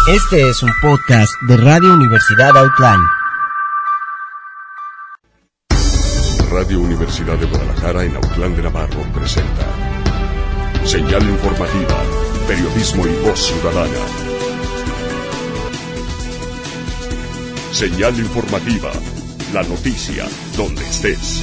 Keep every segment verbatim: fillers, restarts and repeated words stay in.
Este es un podcast de Radio Universidad Autlán. Radio Universidad de Guadalajara en Autlán de Navarro presenta Señal Informativa, periodismo y voz ciudadana. Señal Informativa, la noticia donde estés.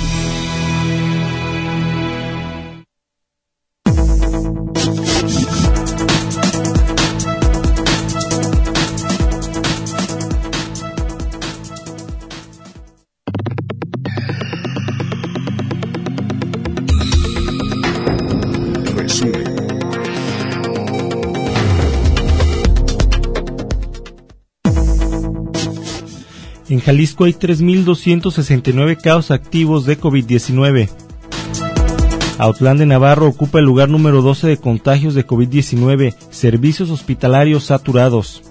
En Jalisco hay tres mil doscientos sesenta y nueve casos activos de COVID diecinueve. Autlán de Navarro ocupa el lugar número doce de contagios de COVID diecinueve, servicios hospitalarios saturados.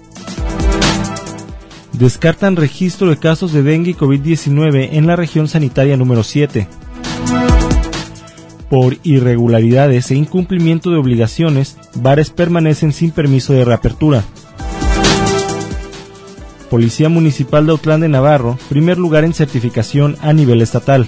Descartan registro de casos de dengue y COVID diecinueve en la región sanitaria número siete. Por irregularidades e incumplimiento de obligaciones, bares permanecen sin permiso de reapertura. Policía Municipal de Autlán de Navarro, primer lugar en certificación a nivel estatal.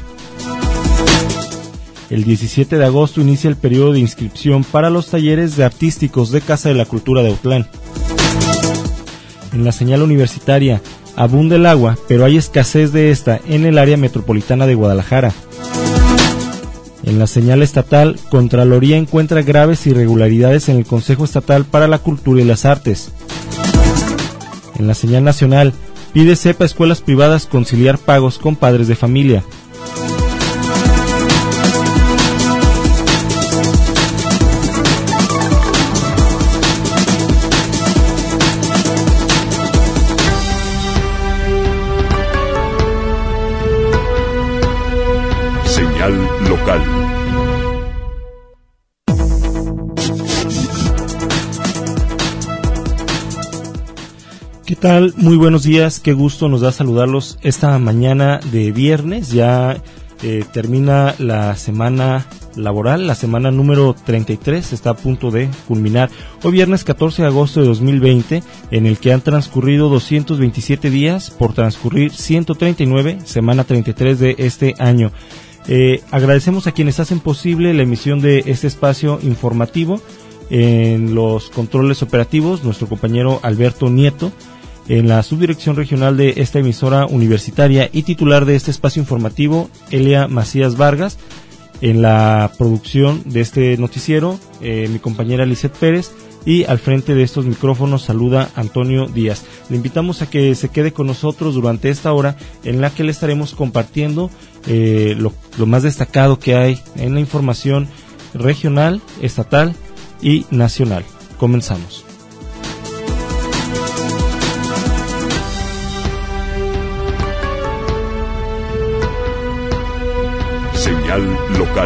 El diecisiete de agosto inicia el periodo de inscripción para los talleres de artísticos de Casa de la Cultura de Autlán. En la señal universitaria, abunda el agua, pero hay escasez de esta en el área metropolitana de Guadalajara. En la señal estatal, Contraloría encuentra graves irregularidades en el Consejo Estatal para la Cultura y las Artes. En la señal nacional, pide CEPA a escuelas privadas conciliar pagos con padres de familia. Señal local. ¿Qué tal? Muy buenos días, qué gusto nos da saludarlos esta mañana de viernes. Ya eh, termina la semana laboral, la semana número treinta y tres, está a punto de culminar. Hoy viernes catorce de agosto de dos mil veinte, en el que han transcurrido doscientos veintisiete días por transcurrir ciento treinta y nueve, semana treinta y tres de este año. Eh, agradecemos a quienes hacen posible la emisión de este espacio informativo. En los controles operativos, nuestro compañero Alberto Nieto. En la subdirección regional de esta emisora universitaria y titular de este espacio informativo, Elia Macías Vargas. En la producción de este noticiero, eh, mi compañera Lisette Pérez. Y al frente de estos micrófonos saluda Antonio Díaz. Le invitamos a que se quede con nosotros durante esta hora en la que le estaremos compartiendo eh, lo, lo más destacado que hay en la información regional, estatal y nacional. Comenzamos. Señal local.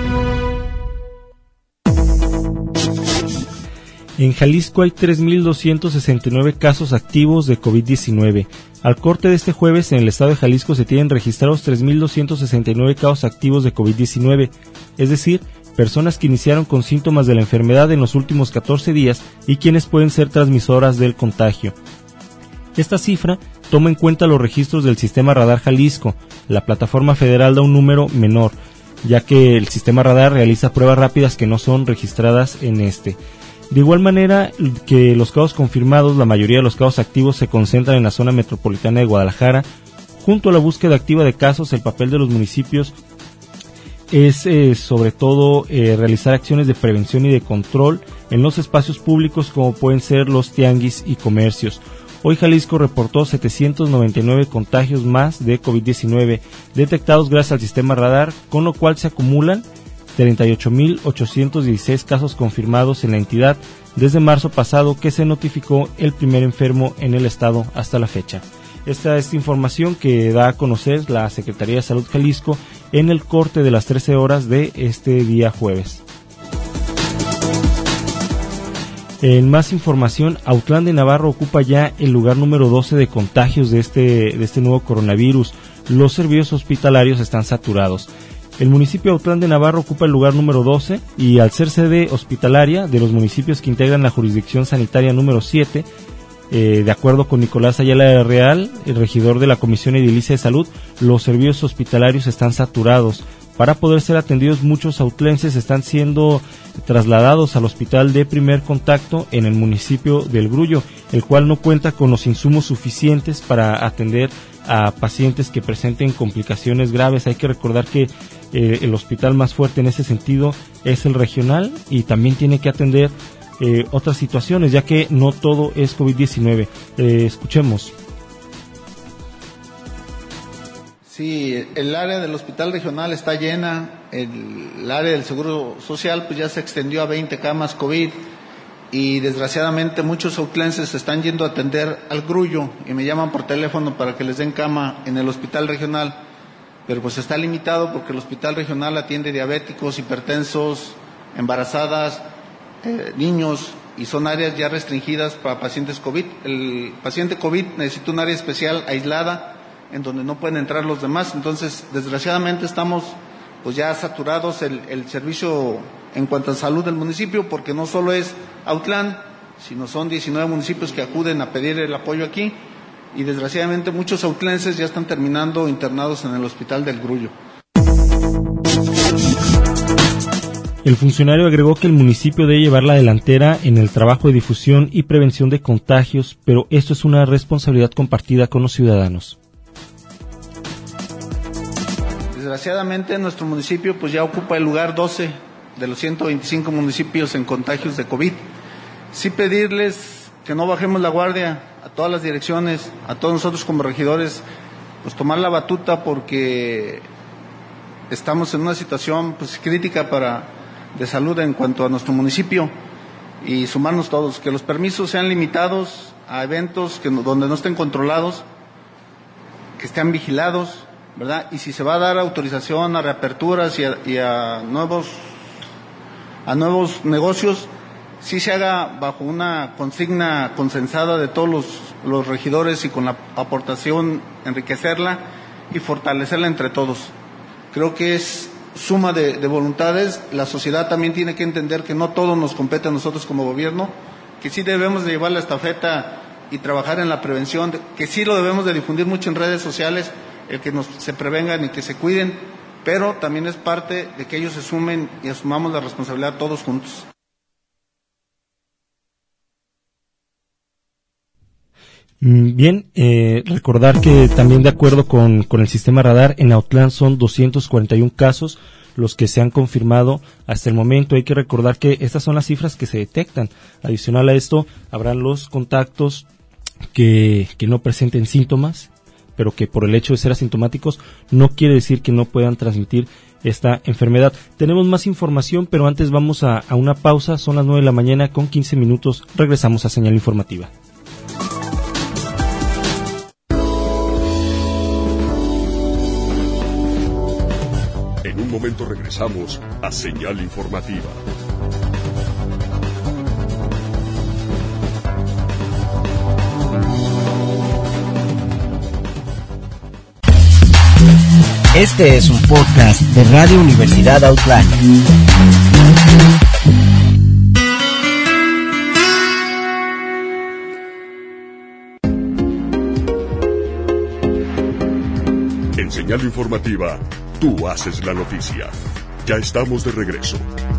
En Jalisco hay tres mil doscientos sesenta y nueve casos activos de COVID diecinueve. Al corte de este jueves, en el estado de Jalisco se tienen registrados tres mil doscientos sesenta y nueve casos activos de COVID diecinueve, es decir, personas que iniciaron con síntomas de la enfermedad en los últimos catorce días y quienes pueden ser transmisoras del contagio. Esta cifra toma en cuenta los registros del Sistema Radar Jalisco. La plataforma federal da un número menor, ya que el Sistema Radar realiza pruebas rápidas que no son registradas en este. De igual manera que los casos confirmados, la mayoría de los casos activos se concentran en la zona metropolitana de Guadalajara. Junto a la búsqueda activa de casos, el papel de los municipios es eh, sobre todo eh, realizar acciones de prevención y de control en los espacios públicos como pueden ser los tianguis y comercios. Hoy Jalisco reportó setecientos noventa y nueve contagios más de COVID diecinueve detectados gracias al sistema radar, con lo cual se acumulan treinta y ocho mil ochocientos dieciséis casos confirmados en la entidad desde marzo pasado, que se notificó el primer enfermo en el estado hasta la fecha. Esta es información que da a conocer la Secretaría de Salud Jalisco en el corte de las trece horas de este día jueves. En más información, Autlán de Navarro ocupa ya el lugar número doce de contagios de este, de este nuevo coronavirus. Los servicios hospitalarios están saturados. El municipio de Autlán de Navarro ocupa el lugar número doce y al ser sede hospitalaria de los municipios que integran la jurisdicción sanitaria número siete, Eh, de acuerdo con Nicolás Ayala Real, el regidor de la Comisión Edilicia de Salud, los servicios hospitalarios están saturados. Para poder ser atendidos, muchos autlenses están siendo trasladados al hospital de primer contacto en el municipio del Grullo, el cual no cuenta con los insumos suficientes para atender a pacientes que presenten complicaciones graves. Hay que recordar que eh, el hospital más fuerte en ese sentido es el regional y también tiene que atender Eh, otras situaciones, ya que no todo es COVID diecinueve. Eh, escuchemos. Sí, el área del hospital regional está llena, el, el área del seguro social pues ya se extendió a veinte camas COVID y desgraciadamente muchos autlenses están yendo a atender al Grullo y me llaman por teléfono para que les den cama en el hospital regional, pero pues está limitado porque el hospital regional atiende diabéticos, hipertensos, embarazadas, Eh, niños, y son áreas ya restringidas para pacientes COVID. El paciente COVID necesita un área especial aislada en donde no pueden entrar los demás. Entonces, desgraciadamente estamos pues ya saturados el, el servicio en cuanto a salud del municipio, porque no solo es Autlán, sino son diecinueve municipios que acuden a pedir el apoyo aquí, y desgraciadamente muchos autlenses ya están terminando internados en el hospital del Grullo. El funcionario agregó que el municipio debe llevar la delantera en el trabajo de difusión y prevención de contagios, pero esto es una responsabilidad compartida con los ciudadanos. Desgraciadamente nuestro municipio pues ya ocupa el lugar doce de los ciento veinticinco municipios en contagios de COVID. Sí pedirles que no bajemos la guardia a todas las direcciones, a todos nosotros como regidores, pues tomar la batuta, porque estamos en una situación pues crítica para de salud en cuanto a nuestro municipio, y sumarnos todos, que los permisos sean limitados a eventos que no, donde no estén controlados, que estén vigilados, ¿verdad? Y si se va a dar autorización a reaperturas y a, y a nuevos a nuevos negocios, sí se haga bajo una consigna consensada de todos los, los regidores y con la aportación enriquecerla y fortalecerla entre todos. Creo que es suma de, de voluntades. La sociedad también tiene que entender que no todo nos compete a nosotros como gobierno, que sí debemos de llevar la estafeta y trabajar en la prevención, que sí lo debemos de difundir mucho en redes sociales, el que nos se prevengan y que se cuiden, pero también es parte de que ellos se sumen y asumamos la responsabilidad todos juntos. Bien, eh, recordar que también de acuerdo con, con el sistema radar, en Autlán son doscientos cuarenta y uno casos los que se han confirmado hasta el momento. Hay que recordar que estas son las cifras que se detectan. Adicional a esto, habrán los contactos que, que no presenten síntomas, pero que por el hecho de ser asintomáticos no quiere decir que no puedan transmitir esta enfermedad. Tenemos más información, pero antes vamos a, a una pausa. Son las nueve de la mañana con quince minutos. Regresamos a Señal Informativa. En un momento regresamos a Señal Informativa. Este es un podcast de Radio Universidad Autlán. En Señal Informativa, tú haces la noticia. Ya estamos de regreso.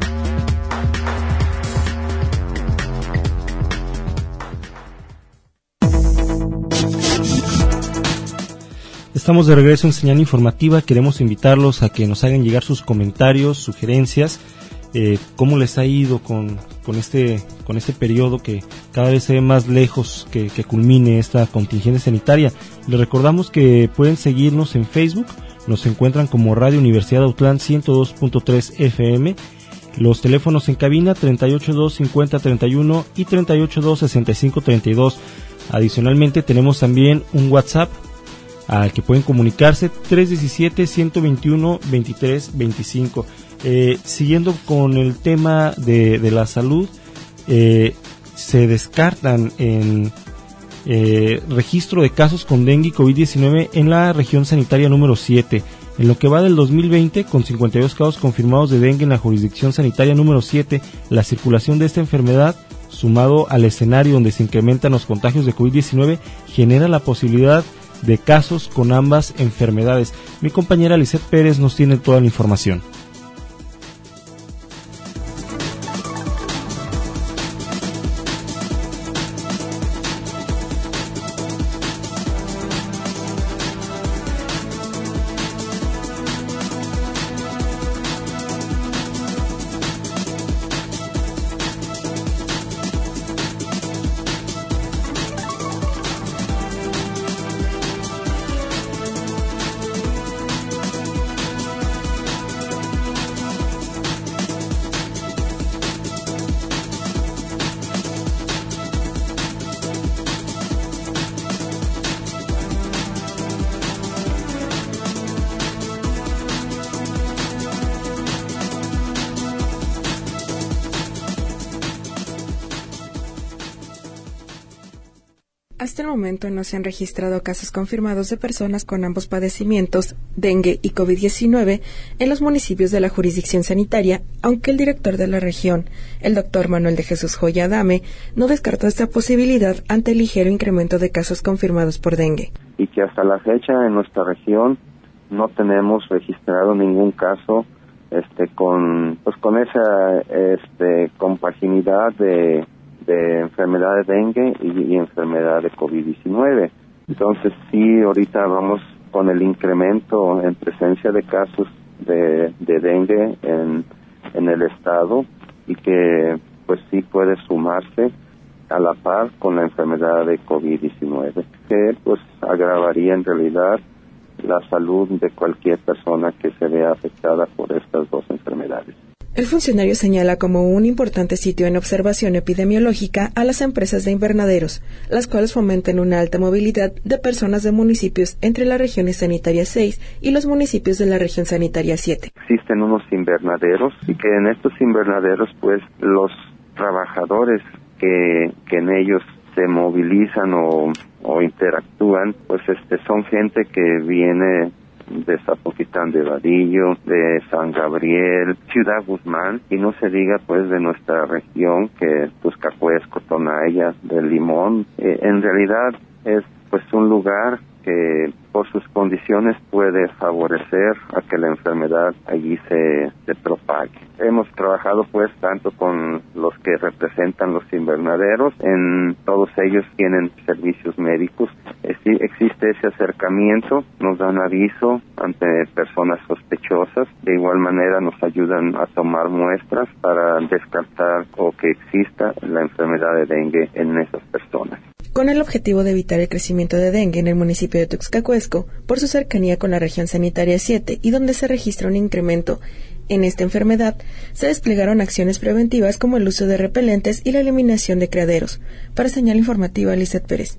Estamos de regreso en Señal Informativa. Queremos invitarlos a que nos hagan llegar sus comentarios, sugerencias, eh, cómo les ha ido con, con este con este periodo que cada vez se ve más lejos que, que culmine esta contingencia sanitaria. Les recordamos que pueden seguirnos en Facebook. Nos encuentran como Radio Universidad Autlán ciento dos punto tres F M. Los teléfonos en cabina treinta y ocho dos cincuenta treinta y uno y treinta y ocho dos sesenta y cinco treinta y dos. Adicionalmente tenemos también un WhatsApp al que pueden comunicarse, tres uno siete, uno dos uno, dos tres dos cinco. Eh, siguiendo con el tema de, de la salud, eh, se descartan en eh, registro de casos con dengue y COVID diecinueve en la región sanitaria número siete. En lo que va del dos mil veinte, con cincuenta y dos casos confirmados de dengue en la jurisdicción sanitaria número siete, la circulación de esta enfermedad sumado al escenario donde se incrementan los contagios de COVID diecinueve, genera la posibilidad de casos con ambas enfermedades. Mi compañera Lisette Pérez nos tiene toda la información. Hasta el momento no se han registrado casos confirmados de personas con ambos padecimientos, dengue y COVID diecinueve, en los municipios de la jurisdicción sanitaria, aunque el director de la región, el doctor Manuel de Jesús Joya Adame, no descartó esta posibilidad ante el ligero incremento de casos confirmados por dengue. Y que hasta la fecha en nuestra región no tenemos registrado ningún caso este con pues con esa este compaginidad de de enfermedad de dengue y, y enfermedad de COVID diecinueve. Entonces sí, ahorita vamos con el incremento en presencia de casos de, de dengue en, en el estado y que pues sí puede sumarse a la par con la enfermedad de COVID diecinueve, que pues agravaría en realidad la salud de cualquier persona que se vea afectada por estas dos enfermedades. El funcionario señala como un importante sitio en observación epidemiológica a las empresas de invernaderos, las cuales fomentan una alta movilidad de personas de municipios entre las regiones sanitarias seis y los municipios de la región sanitaria siete. Existen unos invernaderos y que en estos invernaderos pues los trabajadores que, que en ellos se movilizan o, o interactúan, pues este son gente que viene de Zapotitlán de Vadillo, de San Gabriel, Ciudad Guzmán, y no se diga pues de nuestra región, que pues Cacuesco, Tonaya, de Limón. Eh, en realidad es pues un lugar que por sus condiciones puede favorecer a que la enfermedad allí se, se propague. Hemos trabajado pues tanto con los que representan los invernaderos, en todos ellos tienen servicios médicos, existe ese acercamiento, nos dan aviso ante personas sospechosas, de igual manera nos ayudan a tomar muestras para descartar o que exista la enfermedad de dengue en esas personas. Con el objetivo de evitar el crecimiento de dengue en el municipio de Tuxcacuesco, por su cercanía con la región sanitaria siete y donde se registra un incremento en esta enfermedad, se desplegaron acciones preventivas como el uso de repelentes y la eliminación de criaderos. Para Señal Informativa, Lisette Pérez.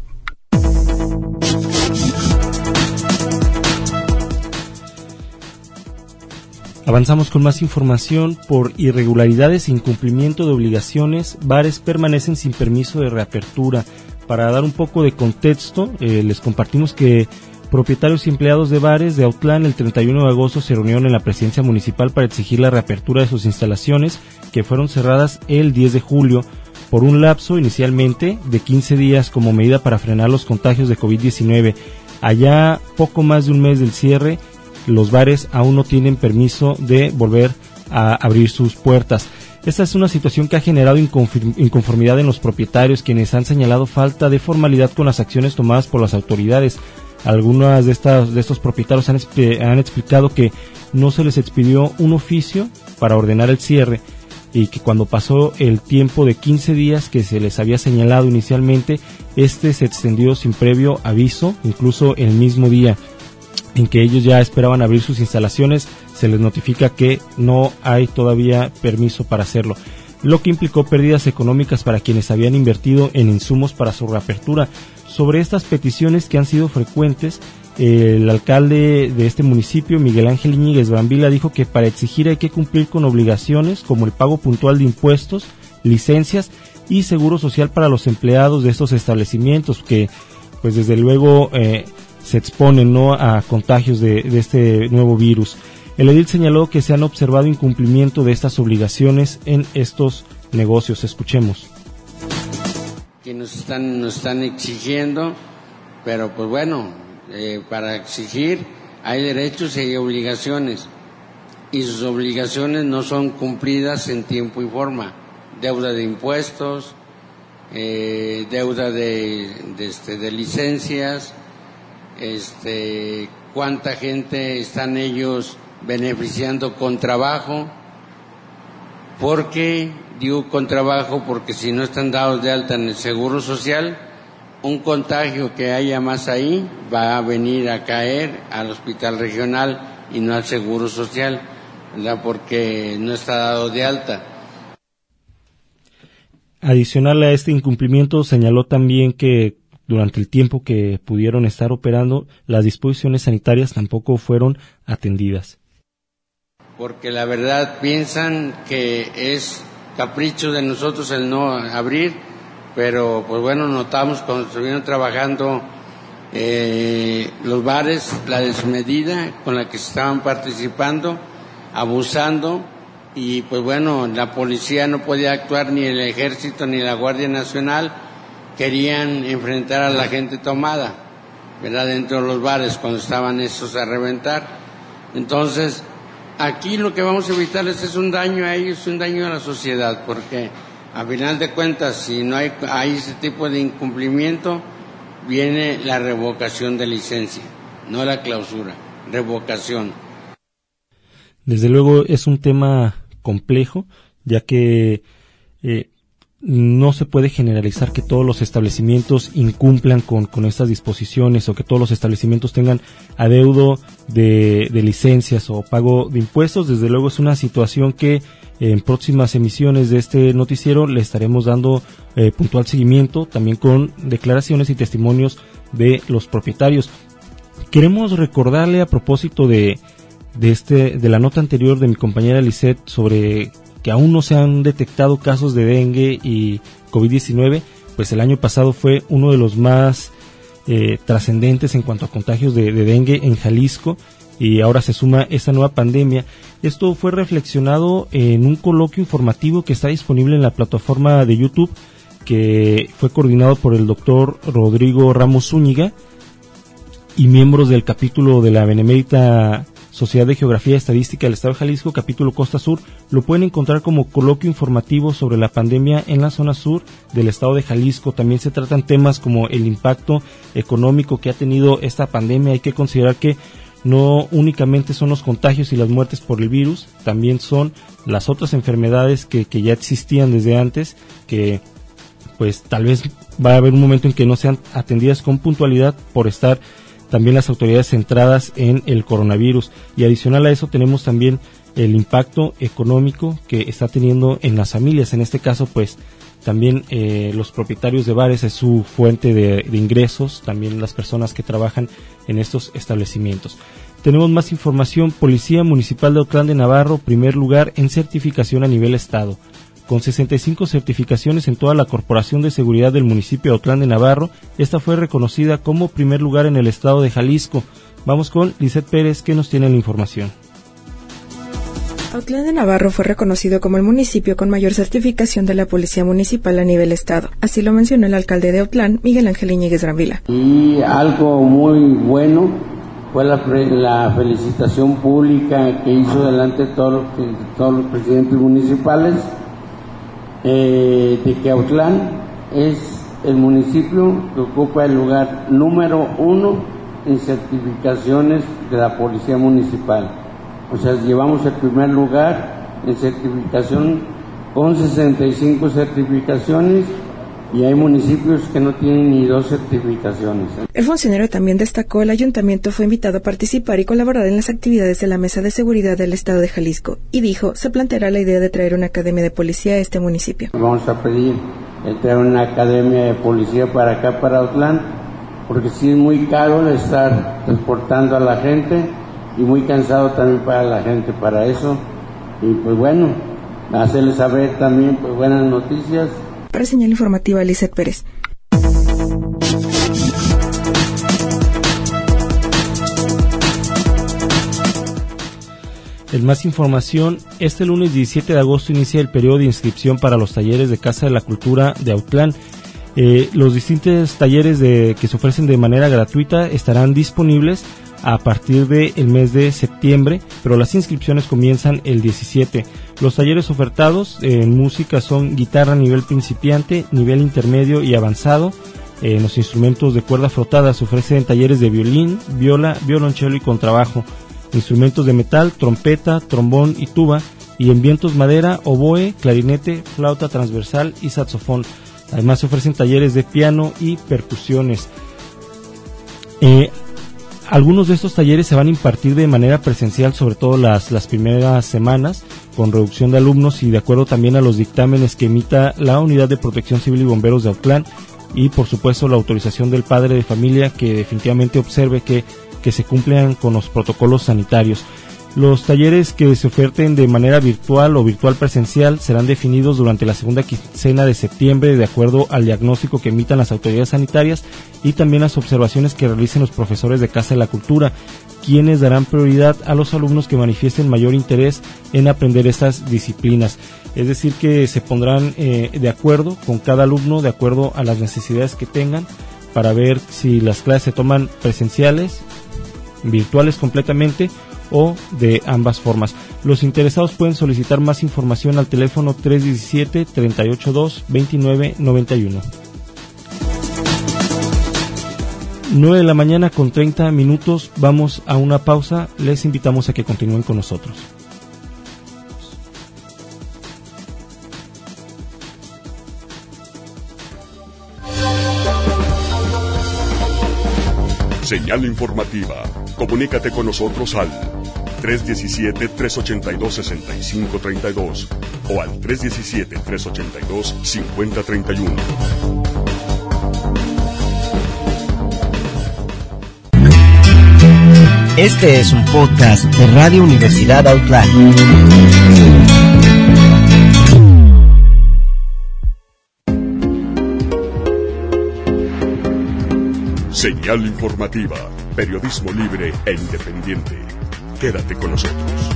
Avanzamos con más información. Por irregularidades e incumplimiento de obligaciones, bares permanecen sin permiso de reapertura. Para dar un poco de contexto, eh, les compartimos que propietarios y empleados de bares de Autlán el treinta y uno de agosto se reunieron en la presidencia municipal para exigir la reapertura de sus instalaciones, que fueron cerradas el diez de julio por un lapso inicialmente de quince días como medida para frenar los contagios de COVID diecinueve. Allá poco más de un mes del cierre, los bares aún no tienen permiso de volver a abrir sus puertas. Esta es una situación que ha generado inconformidad en los propietarios, quienes han señalado falta de formalidad con las acciones tomadas por las autoridades. Algunas de estas de estos propietarios han, han explicado que no se les expidió un oficio para ordenar el cierre y que cuando pasó el tiempo de quince días que se les había señalado inicialmente, este se extendió sin previo aviso, incluso el mismo día en que ellos ya esperaban abrir sus instalaciones, se les notifica que no hay todavía permiso para hacerlo, lo que implicó pérdidas económicas para quienes habían invertido en insumos para su reapertura. Sobre estas peticiones que han sido frecuentes, el alcalde de este municipio, Miguel Ángel Íñiguez Brambila, dijo que para exigir hay que cumplir con obligaciones como el pago puntual de impuestos, licencias y seguro social para los empleados de estos establecimientos, que pues desde luego eh, se exponen, ¿no?, a contagios de, de este nuevo virus. El edil señaló que se han observado incumplimiento de estas obligaciones en estos negocios. Escuchemos. que nos están, nos están exigiendo, pero pues bueno, eh, para exigir hay derechos y hay obligaciones, y sus obligaciones no son cumplidas en tiempo y forma. Deuda de impuestos, eh, deuda de, de, este, de licencias, este, cuánta gente están ellos beneficiando con trabajo. ¿Por qué digo con trabajo? Porque si no están dados de alta en el Seguro Social, un contagio que haya más ahí va a venir a caer al hospital regional y no al Seguro Social, ¿verdad? Porque no está dado de alta. Adicional a este incumplimiento, señaló también que durante el tiempo que pudieron estar operando, las disposiciones sanitarias tampoco fueron atendidas. Porque la verdad piensan que es capricho de nosotros el no abrir, pero pues bueno, notamos cuando estuvieron trabajando eh, los bares, la desmedida con la que se estaban participando, abusando, y pues bueno, la policía no podía actuar, ni el ejército ni la Guardia Nacional querían enfrentar a la gente tomada, ¿verdad? Dentro de los bares cuando estaban estos a reventar. Entonces, aquí lo que vamos a evitarles es un daño a ellos, un daño a la sociedad, porque a final de cuentas, si no hay, hay ese tipo de incumplimiento, viene la revocación de licencia, no la clausura, revocación. Desde luego es un tema complejo, ya que eh, no se puede generalizar que todos los establecimientos incumplan con, con estas disposiciones, o que todos los establecimientos tengan adeudo de, de licencias o pago de impuestos. Desde luego es una situación que en próximas emisiones de este noticiero le estaremos dando eh, puntual seguimiento, también con declaraciones y testimonios de los propietarios. Queremos recordarle, a propósito de, de, este, de la nota anterior de mi compañera Lisette sobre que aún no se han detectado casos de dengue y covid diecinueve, pues el año pasado fue uno de los más eh, trascendentes en cuanto a contagios de, de dengue en Jalisco, y ahora se suma esta nueva pandemia. Esto fue reflexionado en un coloquio informativo que está disponible en la plataforma de YouTube, que fue coordinado por el doctor Rodrigo Ramos Zúñiga y miembros del capítulo de la Benemérita Sociedad de Geografía y Estadística del Estado de Jalisco, capítulo Costa Sur. Lo pueden encontrar como coloquio informativo sobre la pandemia en la zona sur del Estado de Jalisco. También se tratan temas como el impacto económico que ha tenido esta pandemia. Hay que considerar que no únicamente son los contagios y las muertes por el virus, también son las otras enfermedades que, que ya existían desde antes, que pues tal vez va a haber un momento en que no sean atendidas con puntualidad por estar también las autoridades centradas en el coronavirus. Y adicional a eso tenemos también el impacto económico que está teniendo en las familias. En este caso, pues también eh, los propietarios de bares es su fuente de, de ingresos, también las personas que trabajan en estos establecimientos. Tenemos más información. Policía Municipal de Autlán de Navarro, primer lugar en certificación a nivel estado, con sesenta y cinco certificaciones en toda la Corporación de Seguridad del municipio de Autlán de Navarro. Esta fue reconocida como primer lugar en el estado de Jalisco. Vamos con Lisette Pérez, que nos tiene la información. Autlán de Navarro fue reconocido como el municipio con mayor certificación de la Policía Municipal a nivel estado. Así lo mencionó el alcalde de Autlán, Miguel Ángel Iñiguez Granvila. Y algo muy bueno fue la, la felicitación pública que hizo delante de todos los, todos los presidentes municipales, eh, de que Autlán es el municipio que ocupa el lugar número uno en certificaciones de la Policía Municipal. O sea, llevamos el primer lugar en certificación con sesenta y cinco certificaciones, y hay municipios que no tienen ni dos certificaciones. El funcionario también destacó el ayuntamiento fue invitado a participar y colaborar en las actividades de la Mesa de Seguridad del Estado de Jalisco, y dijo, se planteará la idea de traer una academia de policía a este municipio. Vamos a pedir el traer una academia de policía para acá, para Autlán, porque sí es muy caro estar transportando a la gente, y muy cansado también para la gente para eso, y pues bueno, hacerles saber también pues buenas noticias. Para señal informativa, Lisette Pérez. En más información, este lunes diecisiete de agosto inicia el periodo de inscripción para los talleres de Casa de la Cultura de Autlán. Eh, los distintos talleres de, que se ofrecen de manera gratuita estarán disponibles a partir del mes de septiembre, pero las inscripciones comienzan el diecisiete. Los talleres ofertados en música son guitarra nivel principiante, nivel intermedio y avanzado. En los instrumentos de cuerda frotada se ofrecen talleres de violín, viola, violonchelo y contrabajo. Instrumentos de metal, trompeta, trombón y tuba. Y en vientos madera, oboe, clarinete, flauta transversal y saxofón. Además se ofrecen talleres de piano y percusiones. Eh, algunos de estos talleres se van a impartir de manera presencial, sobre todo las, las primeras semanas, con reducción de alumnos y de acuerdo también a los dictámenes que emita la Unidad de Protección Civil y Bomberos de Autlán, y por supuesto la autorización del padre de familia que definitivamente observe que, que se cumplan con los protocolos sanitarios. Los talleres que se oferten de manera virtual o virtual presencial serán definidos durante la segunda quincena de septiembre de acuerdo al diagnóstico que emitan las autoridades sanitarias y también las observaciones que realicen los profesores de Casa de la Cultura, quienes darán prioridad a los alumnos que manifiesten mayor interés en aprender estas disciplinas. Es decir, que se pondrán eh, de acuerdo con cada alumno, de acuerdo a las necesidades que tengan, para ver si las clases se toman presenciales, virtuales completamente, o de ambas formas. Los interesados pueden solicitar más información al teléfono tres uno siete, tres ocho dos, dos nueve nueve uno. nueve de la mañana con treinta minutos, vamos a una pausa, les invitamos a que continúen con nosotros. Señal informativa. Comunícate con nosotros al tres uno siete, tres ocho dos, seis cinco tres dos o al tres uno siete, tres ocho dos, cinco cero tres uno. Este es un podcast de Radio Universidad Autlán. Señal informativa, periodismo libre e independiente. Quédate con nosotros.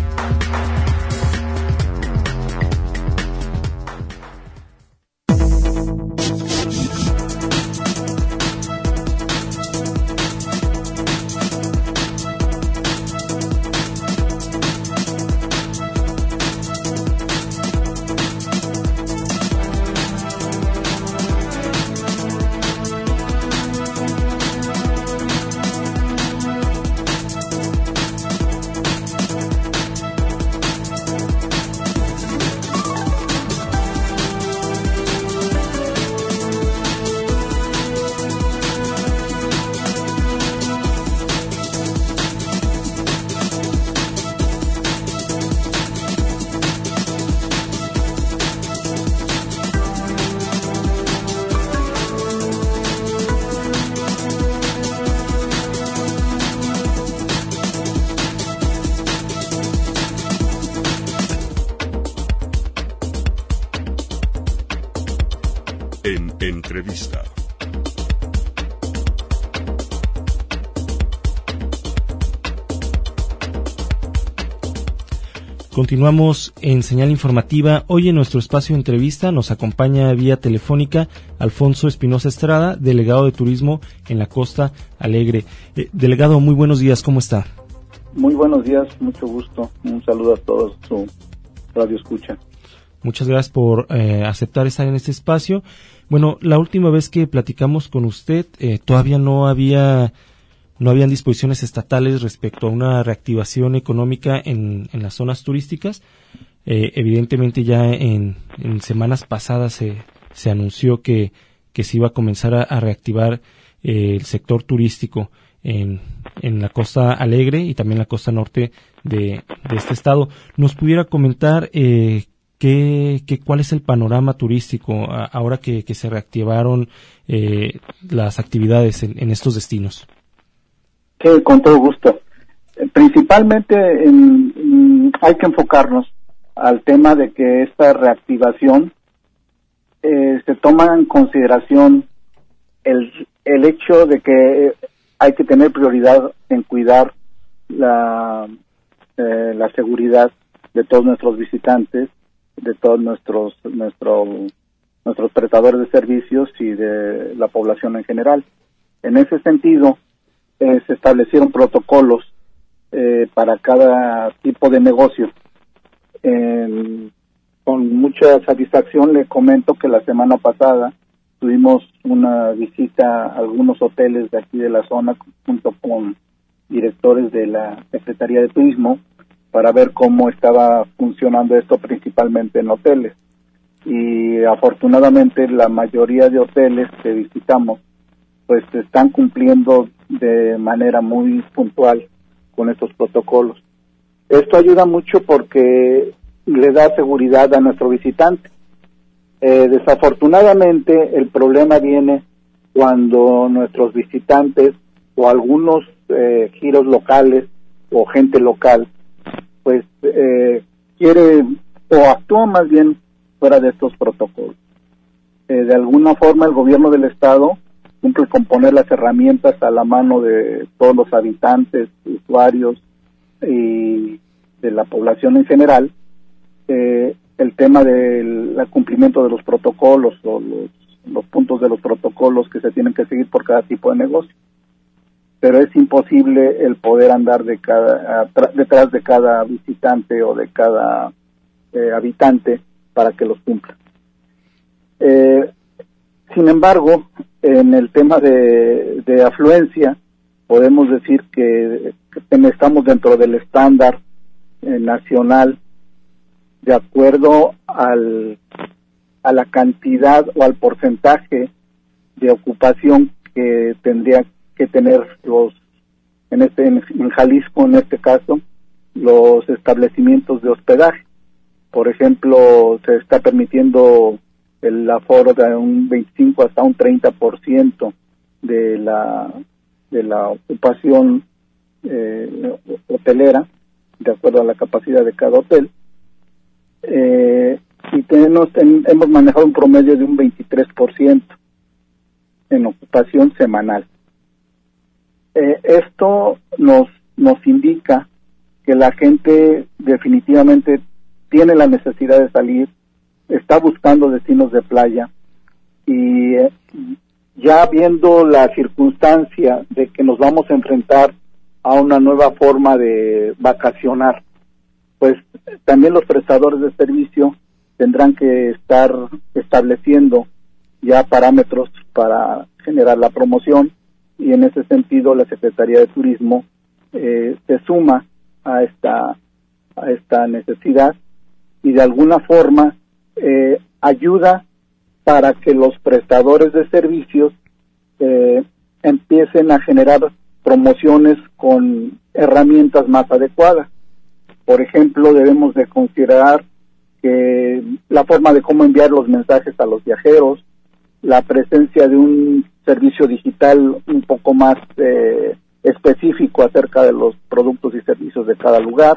En entrevista. Continuamos en Señal Informativa. Hoy en nuestro espacio de entrevista nos acompaña vía telefónica Alfonso Espinosa Estrada, delegado de Turismo en la Costa Alegre. Eh, delegado, muy buenos días, ¿cómo está? Muy buenos días, mucho gusto. Un saludo a todos su radio escucha. Muchas gracias por eh, aceptar estar en este espacio. Bueno, la última vez que platicamos con usted, eh, todavía no había no habían disposiciones estatales respecto a una reactivación económica en, en las zonas turísticas. Eh, evidentemente ya en, en semanas pasadas se, se anunció que, que se iba a comenzar a, a reactivar eh, el sector turístico en, en la Costa Alegre y también la costa norte de, de este estado. ¿Nos pudiera comentar eh, qué, qué, cuál es el panorama turístico a, ahora que, que se reactivaron eh, las actividades en, en estos destinos? Sí, con todo gusto. Principalmente en, en, hay que enfocarnos al tema de que esta reactivación eh, se toma en consideración el, el hecho de que hay que tener prioridad en cuidar la, eh, la seguridad de todos nuestros visitantes, de todos nuestros nuestro nuestros prestadores de servicios y de la población en general. En ese sentido, eh, se establecieron protocolos eh, para cada tipo de negocio. Eh, con mucha satisfacción le comento que la semana pasada tuvimos una visita a algunos hoteles de aquí de la zona junto con directores de la Secretaría de Turismo para ver cómo estaba funcionando esto principalmente en hoteles. Y afortunadamente la mayoría de hoteles que visitamos pues están cumpliendo de manera muy puntual con estos protocolos. Esto ayuda mucho porque le da seguridad a nuestro visitante. Eh, desafortunadamente el problema viene cuando nuestros visitantes o algunos eh, giros locales o gente local pues eh, quiere o actúa más bien fuera de estos protocolos. Eh, de alguna forma el gobierno del estado cumple con poner las herramientas a la mano de todos los habitantes, usuarios y de la población en general. Eh, el tema del cumplimiento de los protocolos o los, los puntos de los protocolos que se tienen que seguir por cada tipo de negocio. Pero es imposible el poder andar de cada, detrás de cada visitante o de cada eh, habitante para que los cumpla. Eh, sin embargo, en el tema de, de afluencia, podemos decir que, que estamos dentro del estándar eh, nacional de acuerdo al, a la cantidad o al porcentaje de ocupación que tendría que tener los, en este, en, en Jalisco en este caso, los establecimientos de hospedaje. Por ejemplo, se está permitiendo el aforo de un veinticinco hasta un treinta por ciento de la de la ocupación eh, hotelera, de acuerdo a la capacidad de cada hotel. Eh, y tenemos, ten, hemos manejado un promedio de un veintitrés por ciento en ocupación semanal. Eh, esto nos nos indica que la gente definitivamente tiene la necesidad de salir, está buscando destinos de playa y eh, ya viendo la circunstancia de que nos vamos a enfrentar a una nueva forma de vacacionar, pues también los prestadores de servicio tendrán que estar estableciendo ya parámetros para generar la promoción, y en ese sentido la Secretaría de Turismo eh, se suma a esta a esta necesidad y de alguna forma eh, ayuda para que los prestadores de servicios eh, empiecen a generar promociones con herramientas más adecuadas. Por ejemplo, debemos de considerar que la forma de cómo enviar los mensajes a los viajeros, la presencia de un servicio digital un poco más eh, específico acerca de los productos y servicios de cada lugar,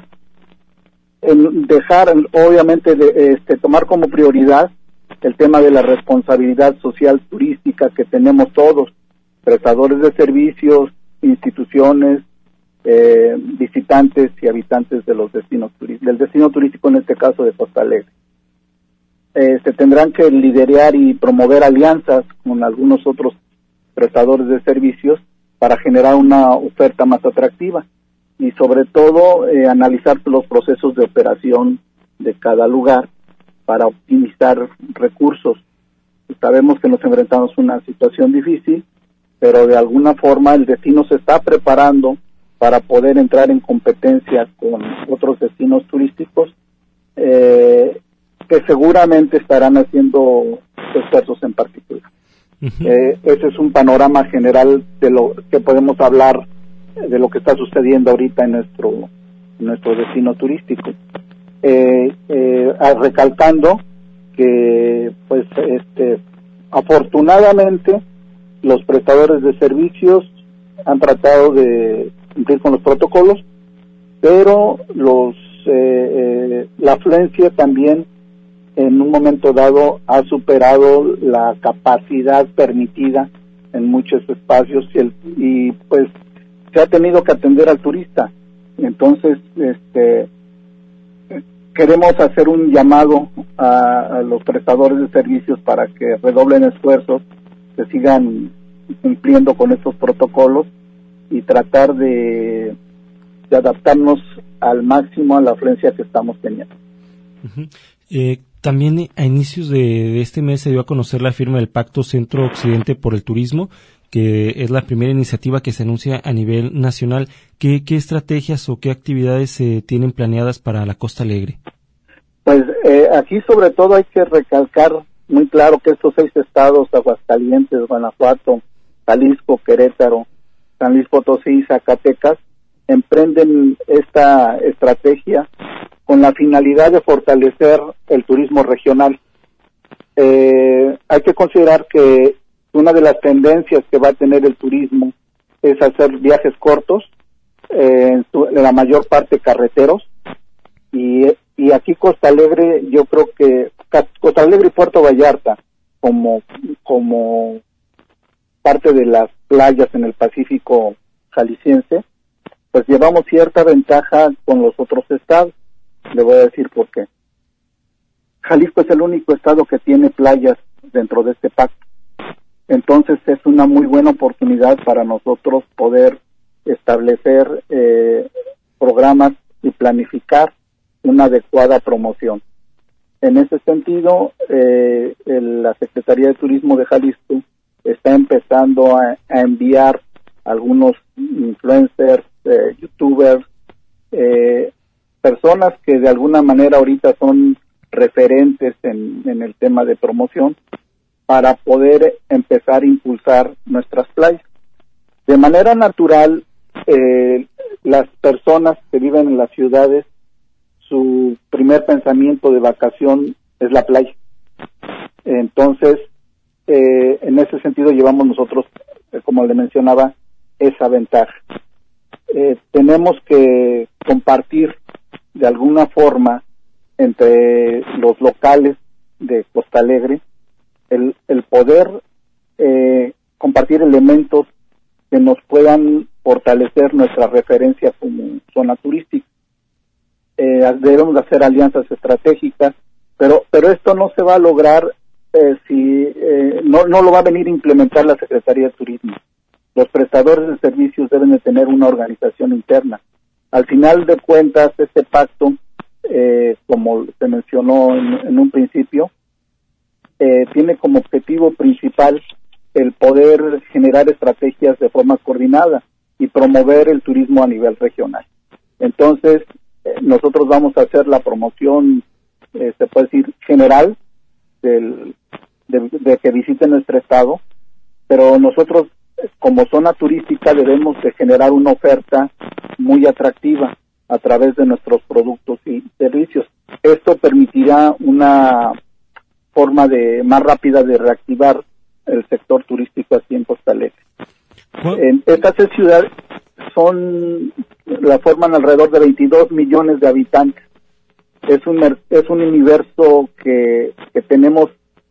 en dejar, obviamente, de, este, tomar como prioridad el tema de la responsabilidad social turística que tenemos todos, prestadores de servicios, instituciones, eh, visitantes y habitantes de los destinos turísticos, del destino turístico en este caso de Costa Alegre. Eh, se tendrán que liderar y promover alianzas con algunos otros prestadores de servicios para generar una oferta más atractiva y sobre todo eh, analizar los procesos de operación de cada lugar para optimizar recursos. Sabemos que nos enfrentamos a una situación difícil, pero de alguna forma el destino se está preparando para poder entrar en competencia con otros destinos turísticos eh, que seguramente estarán haciendo esfuerzos en particular. Uh-huh. Eh, ese es un panorama general de lo que podemos hablar de lo que está sucediendo ahorita en nuestro en nuestro destino turístico. Eh, eh, recalcando que, pues, este, afortunadamente los prestadores de servicios han tratado de cumplir con los protocolos, pero los eh, eh, la afluencia también en un momento dado ha superado la capacidad permitida en muchos espacios y, el, y pues se ha tenido que atender al turista. Entonces, este, queremos hacer un llamado a, a los prestadores de servicios para que redoblen esfuerzos, que sigan cumpliendo con estos protocolos y tratar de, de adaptarnos al máximo a la afluencia que estamos teniendo. Uh-huh. Eh, también a inicios de, de este mes se dio a conocer la firma del Pacto Centro-Occidente por el Turismo, que es la primera iniciativa que se anuncia a nivel nacional. ¿Qué, qué estrategias o qué actividades se tienen planeadas para la Costa Alegre? Pues eh, aquí sobre todo hay que recalcar muy claro que estos seis estados, Aguascalientes, Guanajuato, Jalisco, Querétaro, San Luis Potosí y Zacatecas, emprenden esta estrategia con la finalidad de fortalecer el turismo regional. Eh, hay que considerar que una de las tendencias que va a tener el turismo es hacer viajes cortos, eh, en, su, en la mayor parte carreteros, y, y aquí Costa Alegre, yo creo que Costa Alegre y Puerto Vallarta, como, como parte de las playas en el Pacífico jalisciense, pues llevamos cierta ventaja con los otros estados. Le voy a decir por qué. Jalisco es el único estado que tiene playas dentro de este pacto. Entonces es una muy buena oportunidad para nosotros poder establecer eh, programas y planificar una adecuada promoción. En ese sentido, eh, el, la Secretaría de Turismo de Jalisco está empezando a, a enviar algunos influencers, eh, youtubers, eh, personas que de alguna manera ahorita son referentes en, en el tema de promoción, para poder empezar a impulsar nuestras playas. De manera natural, eh, las personas que viven en las ciudades, su primer pensamiento de vacación es la playa. Entonces, eh, en ese sentido llevamos nosotros, eh, como le mencionaba, esa ventaja. Eh, tenemos que compartir de alguna forma entre los locales de Costa Alegre el, el poder eh, compartir elementos que nos puedan fortalecer nuestra referencia como zona turística. Eh, debemos hacer alianzas estratégicas, pero pero esto no se va a lograr eh, si eh, no no lo va a venir a implementar la Secretaría de Turismo. Los prestadores de servicios deben de tener una organización interna. Al final de cuentas, este pacto, eh, como se mencionó en, en un principio, eh, tiene como objetivo principal el poder generar estrategias de forma coordinada y promover el turismo a nivel regional. Entonces, eh, nosotros vamos a hacer la promoción, eh, se puede decir, general, del, de, de que visiten nuestro estado, pero nosotros, como zona turística, debemos de generar una oferta muy atractiva a través de nuestros productos y servicios. Esto permitirá una forma de más rápida de reactivar el sector turístico aquí en Costa Alegre. En estas seis ciudades son, la forman alrededor de veintidós millones de habitantes. Es un es un universo que, que tenemos,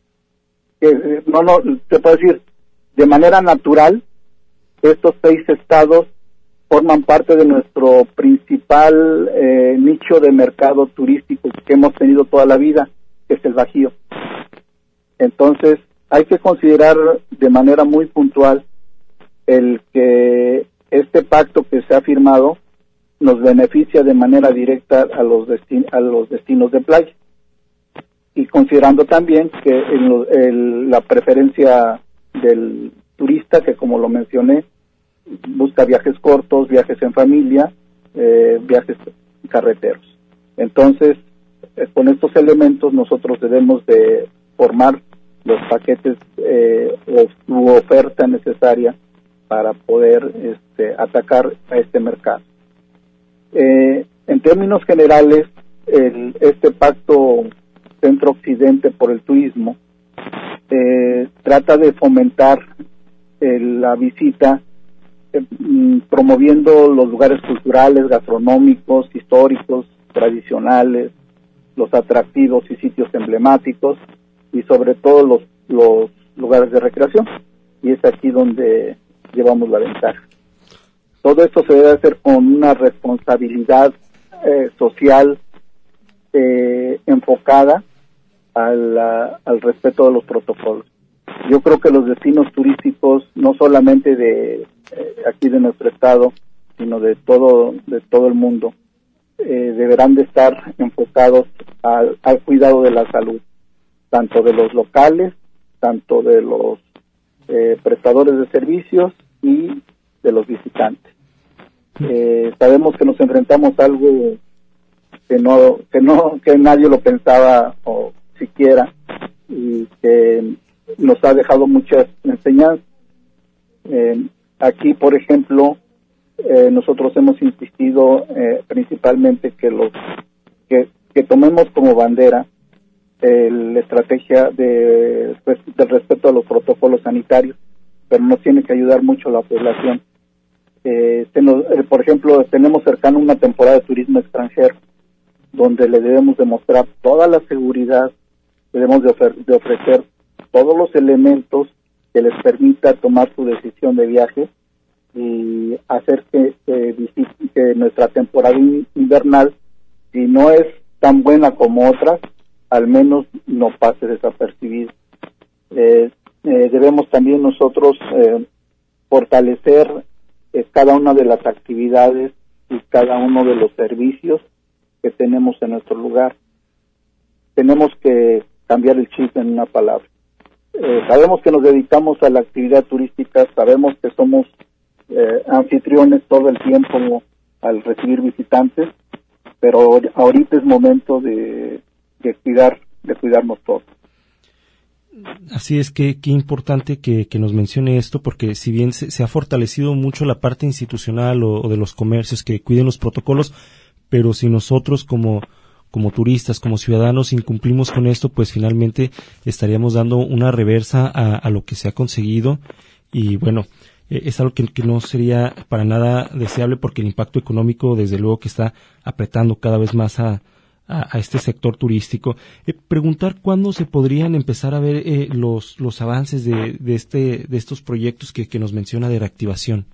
que no no se puede decir de manera natural. Estos seis estados forman parte de nuestro principal eh, nicho de mercado turístico que hemos tenido toda la vida, que es el Bajío. Entonces, hay que considerar de manera muy puntual el que este pacto que se ha firmado nos beneficia de manera directa a los destin- a los destinos de playa, y considerando también que el, el, la preferencia del turista, que como lo mencioné, busca viajes cortos, viajes en familia, eh, viajes carreteros. Entonces, eh, con estos elementos nosotros debemos de formar los paquetes eh, o su oferta necesaria para poder este, atacar a este mercado. Eh, en términos generales, el, este pacto Centro-Occidente por el turismo eh, trata de fomentar eh, la visita, eh, promoviendo los lugares culturales, gastronómicos, históricos, tradicionales, los atractivos y sitios emblemáticos, y sobre todo los, los lugares de recreación, y es aquí donde llevamos la ventaja. Todo esto se debe hacer con una responsabilidad eh, social eh, enfocada al, a, al respeto de los protocolos. Yo creo que los destinos turísticos, no solamente de eh, aquí de nuestro estado, sino de todo de todo el mundo, eh, deberán de estar enfocados al, al cuidado de la salud, tanto de los locales, tanto de los eh, prestadores de servicios y de los visitantes. Eh, sabemos que nos enfrentamos a algo que no que no que nadie lo pensaba o siquiera, y que nos ha dejado muchas enseñanzas. Eh, aquí, por ejemplo, eh, nosotros hemos insistido eh, principalmente que los que, que tomemos como bandera eh, la estrategia de, del respeto a los protocolos sanitarios, pero nos tiene que ayudar mucho la población. Eh, nos, eh, por ejemplo, tenemos cercano una temporada de turismo extranjero, donde le debemos demostrar toda la seguridad, debemos de, ofer- de ofrecer todos los elementos que les permita tomar su decisión de viaje y hacer que, que, que nuestra temporada invernal, si no es tan buena como otras, al menos no pase desapercibido. Eh, eh, debemos también nosotros eh, fortalecer eh, cada una de las actividades y cada uno de los servicios que tenemos en nuestro lugar. Tenemos que cambiar el chip en una palabra. Eh, sabemos que nos dedicamos a la actividad turística, sabemos que somos eh, anfitriones todo el tiempo al recibir visitantes, pero ahorita es momento de, de cuidar, de cuidarnos todos. Así es que qué importante que, que nos mencione esto, porque si bien se, se ha fortalecido mucho la parte institucional o, o de los comercios que cuiden los protocolos, pero si nosotros como como turistas, como ciudadanos, incumplimos con esto, pues finalmente estaríamos dando una reversa a, a lo que se ha conseguido, y bueno, eh, es algo que, que no sería para nada deseable, porque el impacto económico desde luego que está apretando cada vez más a, a, a este sector turístico. Eh, preguntar cuándo se podrían empezar a ver eh, los los avances de, de este de estos proyectos que, que nos menciona de reactivación.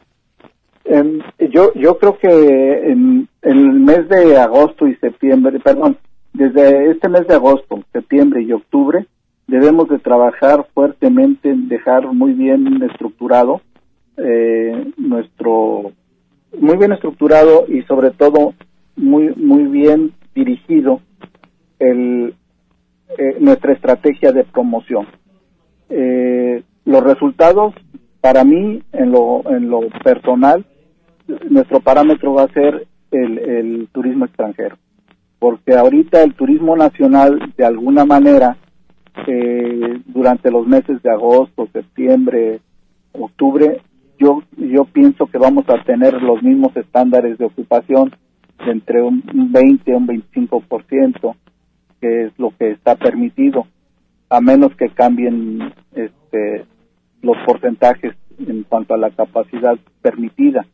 Um, yo yo creo que en, en el mes de agosto y septiembre, perdón, desde este mes de agosto, septiembre y octubre, debemos de trabajar fuertemente en dejar muy bien estructurado eh, nuestro, muy bien estructurado y sobre todo muy muy bien dirigido el eh, nuestra estrategia de promoción. Eh, los resultados, para mí, en lo en lo personal, nuestro parámetro va a ser el, el turismo extranjero, porque ahorita el turismo nacional, de alguna manera, eh, durante los meses de agosto, septiembre, octubre, yo yo pienso que vamos a tener los mismos estándares de ocupación de entre un veinte a un veinticinco por ciento, que es lo que está permitido, a menos que cambien este los porcentajes en cuanto a la capacidad permitida.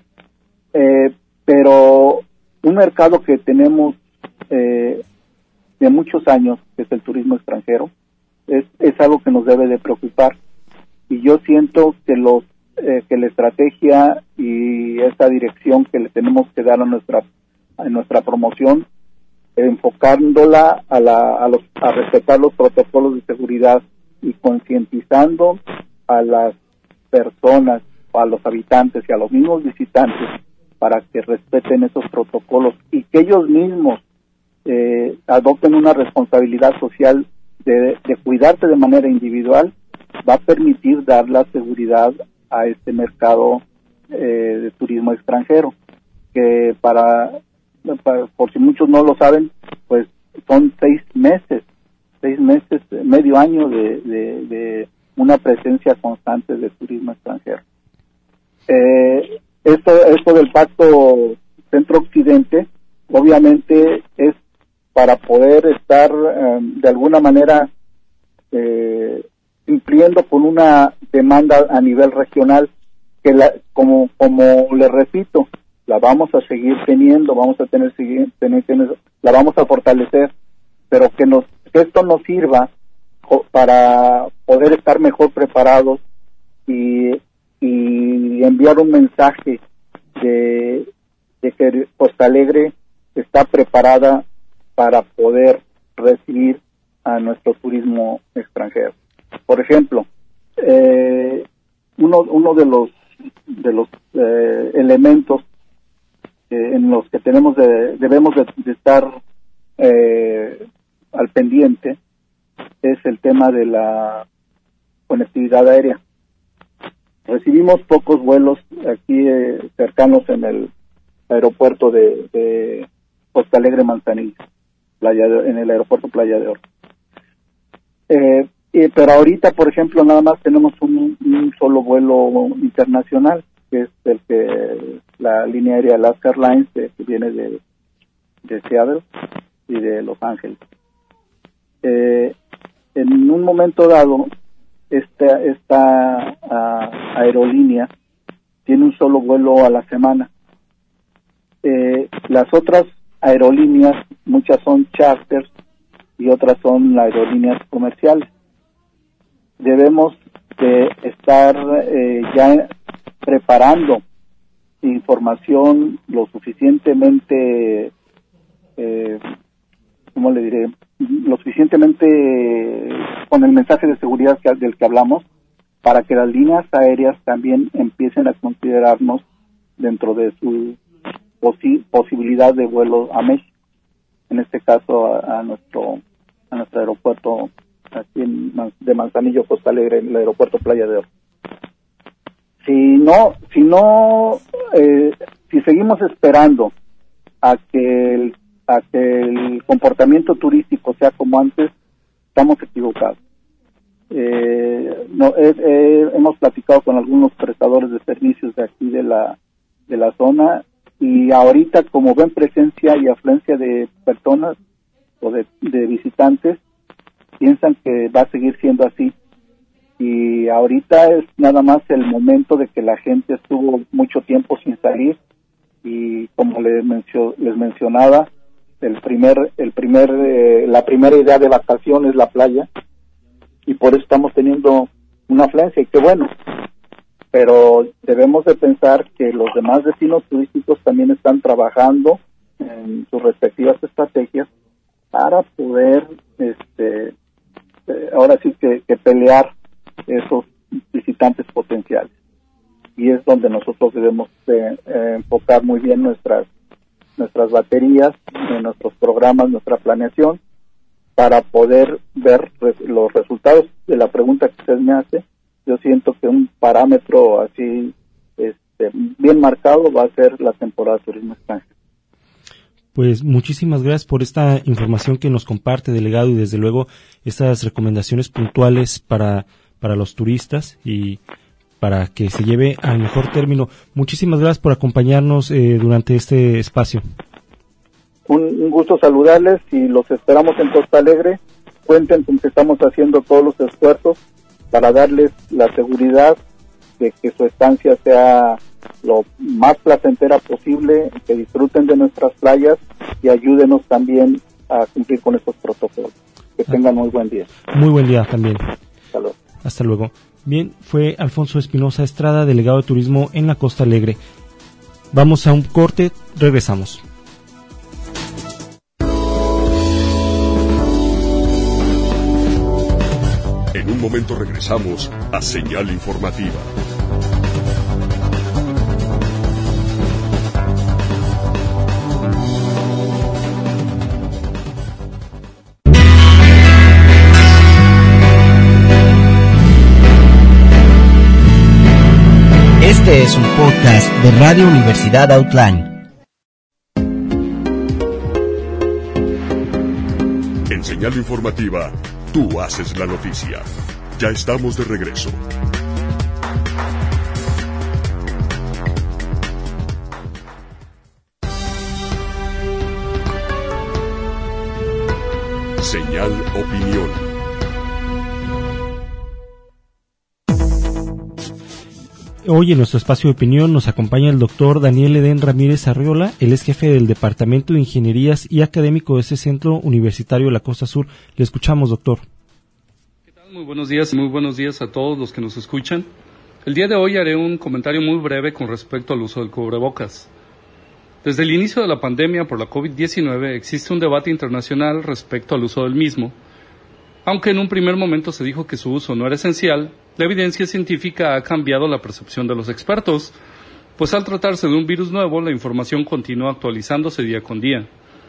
Eh, pero un mercado que tenemos eh, de muchos años, que es el turismo extranjero, es, es algo que nos debe de preocupar, y yo siento que los eh, que la estrategia y esta dirección que le tenemos que dar a nuestra a nuestra promoción, enfocándola a la a los a respetar los protocolos de seguridad y concientizando a las personas, a los habitantes y a los mismos visitantes para que respeten esos protocolos y que ellos mismos eh, adopten una responsabilidad social de, de cuidarse de manera individual, va a permitir dar la seguridad a este mercado eh, de turismo extranjero, que para, para, por si muchos no lo saben, pues son seis meses, seis meses, medio año de, de, de una presencia constante de turismo extranjero. Eh, esto, esto del Pacto Centro-Occidente, obviamente es para poder estar eh, de alguna manera eh, cumpliendo con una demanda a nivel regional que la, como como le repito, la vamos a seguir teniendo, vamos a tener, tener, tener la vamos a fortalecer, pero que nos que esto nos sirva para poder estar mejor preparados y, y enviar un mensaje de, de que Costa Alegre está preparada para poder recibir a nuestro turismo extranjero. Por ejemplo, eh, uno uno de los de los eh, elementos eh, en los que tenemos de, debemos de, de estar eh, al pendiente es el tema de la conectividad aérea. Recibimos pocos vuelos aquí eh, cercanos en el aeropuerto de, de Costa Alegre Manzanillo, Playa de, en el aeropuerto Playa de Oro. Eh, eh, pero ahorita, por ejemplo, nada más tenemos un, un solo vuelo internacional, que es el que la línea aérea Alaska Airlines, eh, que viene de, de Seattle y de Los Ángeles. Eh, en un momento dado, esta, esta uh, aerolínea tiene un solo vuelo a la semana. Eh, las otras aerolíneas, muchas son charters y otras son aerolíneas comerciales. Debemos de estar eh, ya preparando información lo suficientemente, eh, ¿cómo le diré? Lo suficientemente con el mensaje de seguridad que, del que hablamos, para que las líneas aéreas también empiecen a considerarnos dentro de su posi- posibilidad de vuelo a México. En este caso a, a nuestro a nuestro aeropuerto aquí en, de Manzanillo, Costa Alegre, el aeropuerto Playa de Oro. Si no, si no, eh, si seguimos esperando a que el a que el comportamiento turístico sea como antes, estamos equivocados. Eh, no, eh, eh, hemos platicado con algunos prestadores de servicios de aquí de la de la zona, y ahorita, como ven presencia y afluencia de personas o de, de visitantes, piensan que va a seguir siendo así. Y ahorita es nada más el momento de que la gente estuvo mucho tiempo sin salir, y como les, mencio, les mencionaba, el primer, el primer, eh, la primera idea de vacación es la playa, y por eso estamos teniendo una afluencia, y qué bueno. Pero debemos de pensar que los demás destinos turísticos también están trabajando en sus respectivas estrategias para poder, este, eh, ahora sí que, que pelear esos visitantes potenciales. Y es donde nosotros debemos de, eh, enfocar muy bien nuestras nuestras baterías, en nuestros programas, nuestra planeación, para poder ver res, los resultados de la pregunta que usted me hace. Yo siento que un parámetro así este, bien marcado va a ser la temporada de turismo extranjero. Pues muchísimas gracias por esta información que nos comparte, delegado, y desde luego estas recomendaciones puntuales para, para los turistas y para que se lleve al mejor término. Muchísimas gracias por acompañarnos eh, durante este espacio. Un, un gusto saludarles y los esperamos en Costa Alegre. Cuenten con que estamos haciendo todos los esfuerzos para darles la seguridad de que su estancia sea lo más placentera posible, que disfruten de nuestras playas y ayúdenos también a cumplir con estos protocolos. Que tengan muy buen día. Muy buen día también. Hasta luego. Hasta luego. Bien, fue Alfonso Espinosa Estrada, delegado de turismo en la Costa Alegre. Vamos a un corte, regresamos. En un momento regresamos a Señal Informativa. Este es un podcast de Radio Universidad Outline. En Señal Informativa, tú haces la noticia. Ya estamos de regreso. Señal Opinión. Hoy en nuestro espacio de opinión nos acompaña el doctor Daniel Edén Ramírez Arriola. Él es jefe del Departamento de Ingenierías y académico de ese Centro Universitario de la Costa Sur. Le escuchamos, doctor. ¿Qué tal? Muy buenos días y muy buenos días a todos los que nos escuchan. El día de hoy haré un comentario muy breve con respecto al uso del cubrebocas. Desde el inicio de la pandemia por la COVID diecinueve existe un debate internacional respecto al uso del mismo. Aunque en un primer momento se dijo que su uso no era esencial, la evidencia científica ha cambiado la percepción de los expertos, pues al tratarse de un virus nuevo, la información continúa actualizándose día con día.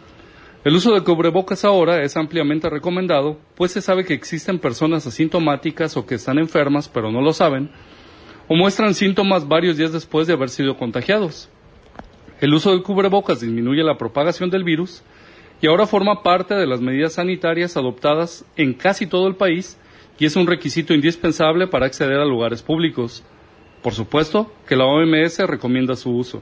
El uso de cubrebocas ahora es ampliamente recomendado, pues se sabe que existen personas asintomáticas o que están enfermas pero no lo saben, o muestran síntomas varios días después de haber sido contagiados. El uso del cubrebocas disminuye la propagación del virus y ahora forma parte de las medidas sanitarias adoptadas en casi todo el país y es un requisito indispensable para acceder a lugares públicos. Por supuesto que la O M S recomienda su uso.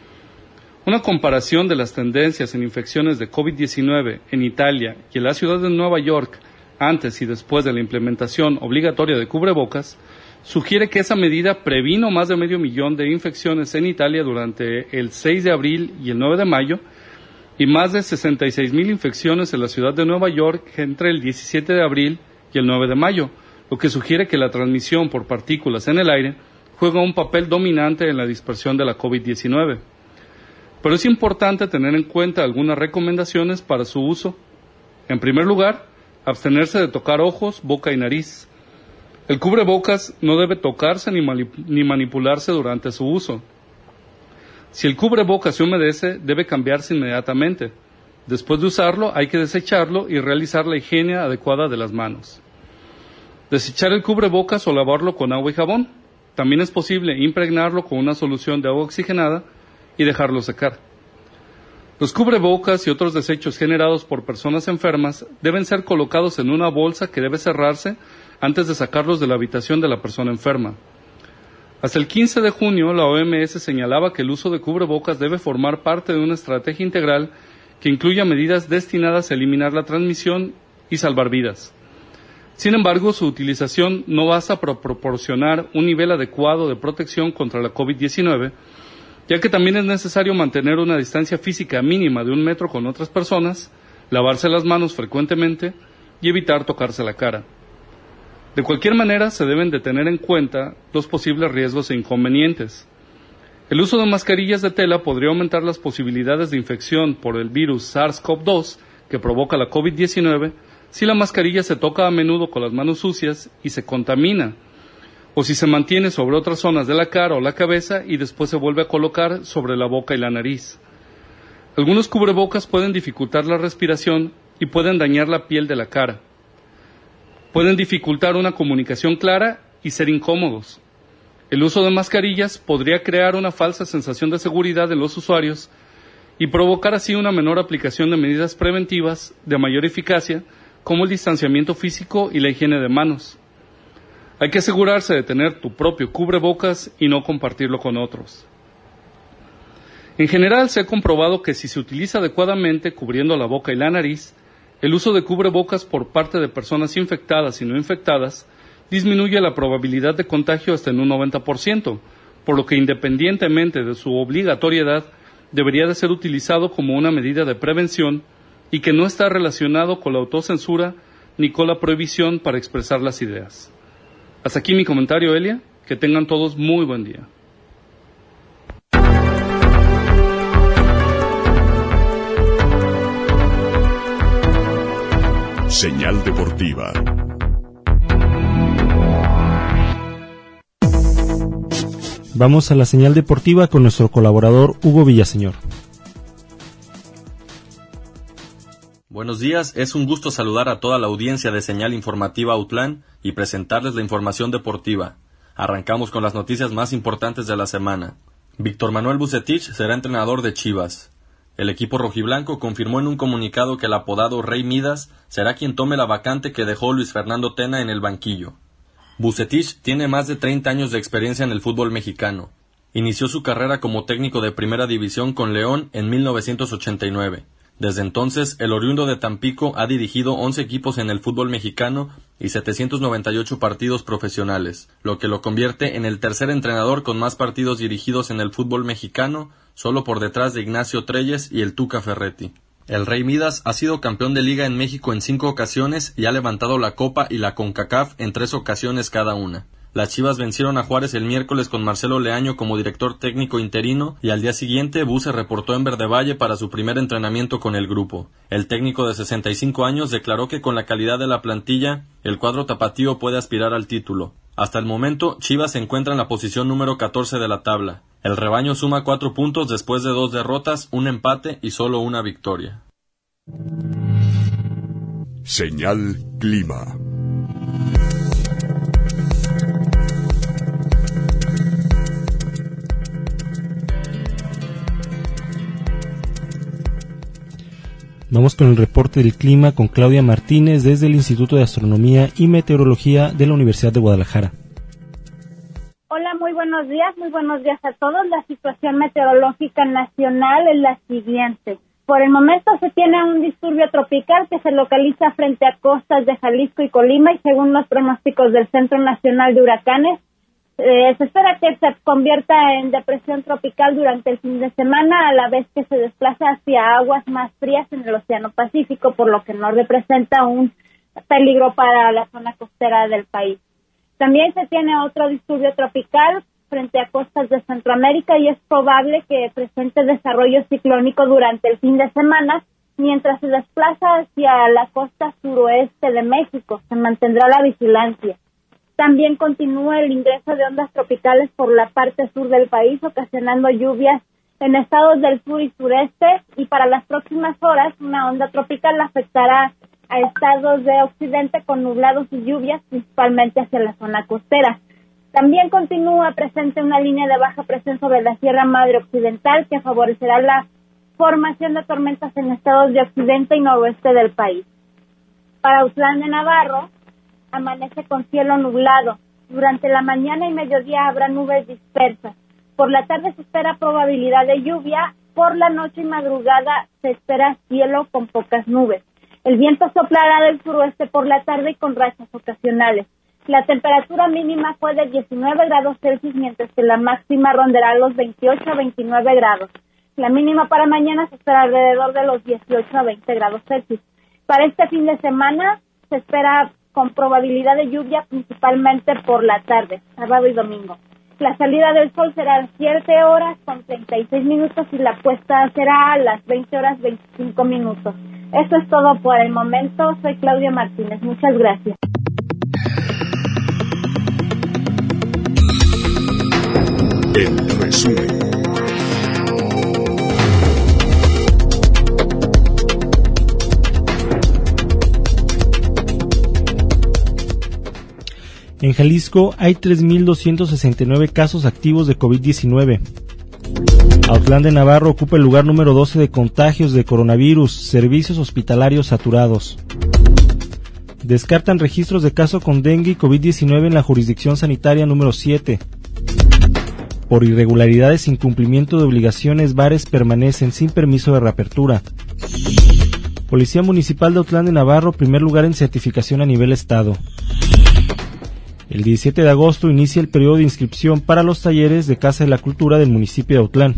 Una comparación de las tendencias en infecciones de COVID diecinueve en Italia y en la ciudad de Nueva York antes y después de la implementación obligatoria de cubrebocas sugiere que esa medida previno más de medio millón de infecciones en Italia durante el seis de abril y el nueve de mayo y más de sesenta y seis mil infecciones en la ciudad de Nueva York entre el diecisiete de abril y el nueve de mayo, lo que sugiere que la transmisión por partículas en el aire juega un papel dominante en la dispersión de la COVID diecinueve. Pero es importante tener en cuenta algunas recomendaciones para su uso. En primer lugar, abstenerse de tocar ojos, boca y nariz. El cubrebocas no debe tocarse ni, ni manipularse durante su uso. Si el cubrebocas se humedece, debe cambiarse inmediatamente. Después de usarlo, hay que desecharlo y realizar la higiene adecuada de las manos. Desechar el cubrebocas o lavarlo con agua y jabón. También es posible impregnarlo con una solución de agua oxigenada y dejarlo secar. Los cubrebocas y otros desechos generados por personas enfermas deben ser colocados en una bolsa que debe cerrarse antes de sacarlos de la habitación de la persona enferma. Hasta el quince de junio, la O M S señalaba que el uso de cubrebocas debe formar parte de una estrategia integral que incluya medidas destinadas a eliminar la transmisión y salvar vidas. Sin embargo, su utilización no basta para proporcionar un nivel adecuado de protección contra la COVID diecinueve, ya que también es necesario mantener una distancia física mínima de un metro con otras personas, lavarse las manos frecuentemente y evitar tocarse la cara. De cualquier manera, se deben de tener en cuenta los posibles riesgos e inconvenientes. El uso de mascarillas de tela podría aumentar las posibilidades de infección por el virus SARS CoV dos que provoca la COVID diecinueve si la mascarilla se toca a menudo con las manos sucias y se contamina, o si se mantiene sobre otras zonas de la cara o la cabeza y después se vuelve a colocar sobre la boca y la nariz. Algunos cubrebocas pueden dificultar la respiración y pueden dañar la piel de la cara. Pueden dificultar una comunicación clara y ser incómodos. El uso de mascarillas podría crear una falsa sensación de seguridad en los usuarios y provocar así una menor aplicación de medidas preventivas de mayor eficacia, como el distanciamiento físico y la higiene de manos. Hay que asegurarse de tener tu propio cubrebocas y no compartirlo con otros. En general, se ha comprobado que si se utiliza adecuadamente cubriendo la boca y la nariz, el uso de cubrebocas por parte de personas infectadas y no infectadas disminuye la probabilidad de contagio hasta en un noventa por ciento, por lo que independientemente de su obligatoriedad, debería de ser utilizado como una medida de prevención y que no está relacionado con la autocensura ni con la prohibición para expresar las ideas. Hasta aquí mi comentario, Elia. Que tengan todos muy buen día. Señal Deportiva. Vamos a la señal deportiva con nuestro colaborador Hugo Villaseñor. Buenos días, es un gusto saludar a toda la audiencia de Señal Informativa Autlán y presentarles la información deportiva. Arrancamos con las noticias más importantes de la semana. Víctor Manuel Vucetich será entrenador de Chivas. El equipo rojiblanco confirmó en un comunicado que el apodado Rey Midas será quien tome la vacante que dejó Luis Fernando Tena en el banquillo. Vucetich tiene más de treinta años de experiencia en el fútbol mexicano. Inició su carrera como técnico de primera división con León en mil novecientos ochenta y nueve. Desde entonces, el oriundo de Tampico ha dirigido once equipos en el fútbol mexicano y setecientos noventa y ocho partidos profesionales, lo que lo convierte en el tercer entrenador con más partidos dirigidos en el fútbol mexicano, solo por detrás de Ignacio Treyes y el Tuca Ferretti. El Rey Midas ha sido campeón de liga en México en cinco ocasiones y ha levantado la Copa y la CONCACAF en tres ocasiones cada una. Las Chivas vencieron a Juárez el miércoles con Marcelo Leaño como director técnico interino y al día siguiente Bus se reportó en Verde Valle para su primer entrenamiento con el grupo. El técnico de sesenta y cinco años declaró que con la calidad de la plantilla, el cuadro tapatío puede aspirar al título. Hasta el momento, Chivas se encuentra en la posición número catorce de la tabla. El rebaño suma cuatro puntos después de dos derrotas, un empate y solo una victoria. Señal Clima. Vamos con el reporte del clima con Claudia Martínez desde el Instituto de Astronomía y Meteorología de la Universidad de Guadalajara. Hola, muy buenos días, muy buenos días a todos. La situación meteorológica nacional es la siguiente. Por el momento se tiene un disturbio tropical que se localiza frente a costas de Jalisco y Colima y según los pronósticos del Centro Nacional de Huracanes, Eh, se espera que se convierta en depresión tropical durante el fin de semana, a la vez que se desplaza hacia aguas más frías en el Océano Pacífico, por lo que no representa un peligro para la zona costera del país. También se tiene otro disturbio tropical frente a costas de Centroamérica y es probable que presente desarrollo ciclónico durante el fin de semana, mientras se desplaza hacia la costa suroeste de México. Se mantendrá la vigilancia. También continúa el ingreso de ondas tropicales por la parte sur del país, ocasionando lluvias en estados del sur y sureste, y para las próximas horas una onda tropical afectará a estados de occidente con nublados y lluvias, principalmente hacia la zona costera. También continúa presente una línea de baja presión sobre la Sierra Madre Occidental que favorecerá la formación de tormentas en estados de occidente y noroeste del país. Para Autlán de Navarro, amanece con cielo nublado. Durante la mañana y mediodía habrá nubes dispersas. Por la tarde se espera probabilidad de lluvia. Por la noche y madrugada se espera cielo con pocas nubes. El viento soplará del suroeste por la tarde y con rachas ocasionales. La temperatura mínima fue de diecinueve grados Celsius, mientras que la máxima rondará los veintiocho a veintinueve grados. La mínima para mañana se espera alrededor de los dieciocho a veinte grados Celsius. Para este fin de semana se espera con probabilidad de lluvia principalmente por la tarde, sábado y domingo. La salida del sol será a las siete horas con treinta y seis minutos y la puesta será a las veinte horas veinticinco minutos. Eso es todo por el momento. Soy Claudia Martínez. Muchas gracias. El resumen. En Jalisco hay tres mil doscientos sesenta y nueve casos activos de COVID diecinueve. Autlán de Navarro ocupa el lugar número doce de contagios de coronavirus, servicios hospitalarios saturados. Descartan registros de caso con dengue y COVID diecinueve en la jurisdicción sanitaria número siete. Por irregularidades e incumplimiento de obligaciones, bares permanecen sin permiso de reapertura. Policía Municipal de Autlán de Navarro, primer lugar en certificación a nivel estado. El diecisiete de agosto inicia el periodo de inscripción para los talleres de Casa de la Cultura del municipio de Autlán.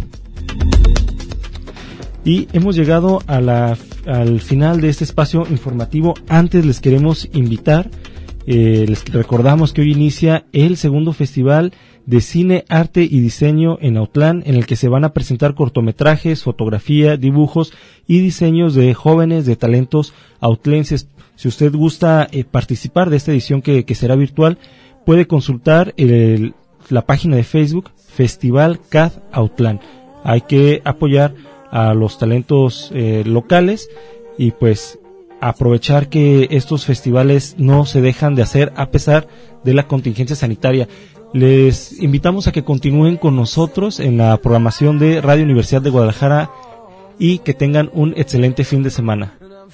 Y hemos llegado a la, al final de este espacio informativo. Antes les queremos invitar, eh, les recordamos que hoy inicia el segundo festival de cine, arte y diseño en Autlán, en el que se van a presentar cortometrajes, fotografía, dibujos y diseños de jóvenes de talentos autlenses. Si usted gusta eh, participar de esta edición que, que será virtual, puede consultar el, la página de Facebook Festival C A D Autlán. Hay que apoyar a los talentos eh, locales y pues aprovechar que estos festivales no se dejan de hacer a pesar de la contingencia sanitaria. Les invitamos a que continúen con nosotros en la programación de Radio Universidad de Guadalajara y que tengan un excelente fin de semana.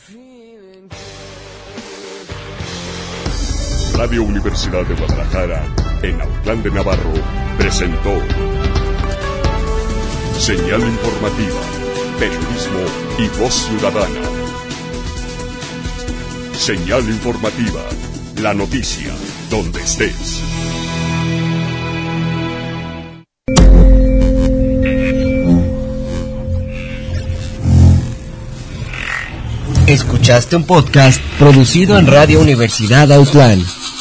Radio Universidad de Guadalajara, en Autlán de Navarro, presentó Señal Informativa, Periodismo y Voz Ciudadana. Señal Informativa, la noticia, donde estés. Escuchaste un podcast producido en Radio Universidad Autlán.